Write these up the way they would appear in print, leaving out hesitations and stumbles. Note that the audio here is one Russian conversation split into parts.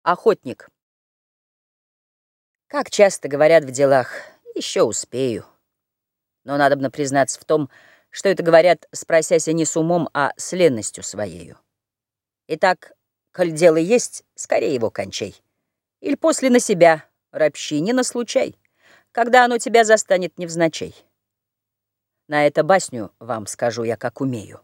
Охотник. Как часто говорят в делах: еще успею. Но надобно признаться в том, что это говорят, спросяся не с умом, а с ленностью своею. Итак, коль дело есть, скорее его кончай. Иль после на себя ропщи, не на случай, когда оно тебя застанет невзначай. На это басню вам скажу я, как умею.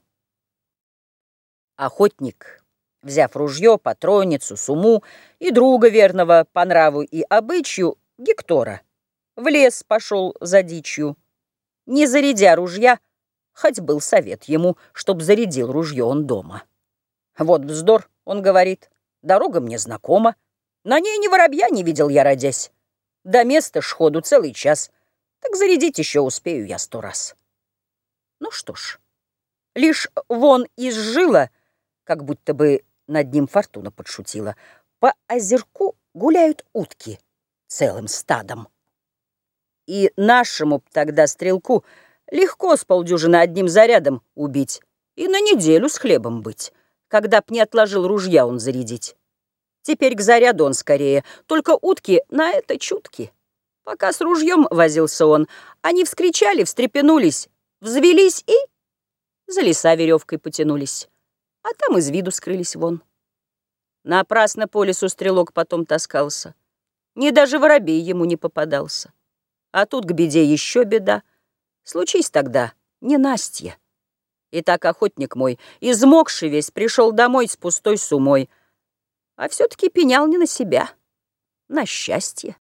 Охотник, взяв ружье, патронницу, суму и друга верного по нраву и обычаю Гектора, в лес пошел за дичью. Не зарядя ружья, хоть был совет ему, чтоб зарядил ружье он дома. Вот вздор, он говорит, дорога мне знакома, на ней ни воробья не видел я, родясь. До места ж ходу целый час, так зарядить еще успею я 100 раз. Ну что ж, лишь вон из жила, как будто бы над ним фортуна подшутила, по озерку гуляют утки целым стадом. И нашему тогда стрелку легко с полдюжины одним зарядом убить и на неделю с хлебом быть, когда б не отложил ружья он зарядить. Теперь к заряду он скорее, только утки на это чутки. Пока с ружьем возился он, они вскричали, встрепенулись, взвелись и за леса веревкой потянулись, а там из виду скрылись вон. Напрасно по лесу стрелок потом таскался, ни даже воробей ему не попадался. А тут к беде еще беда, случись тогда ненастье. И так охотник мой, измокший весь, пришел домой с пустой сумой, а все-таки пенял не на себя, на счастье.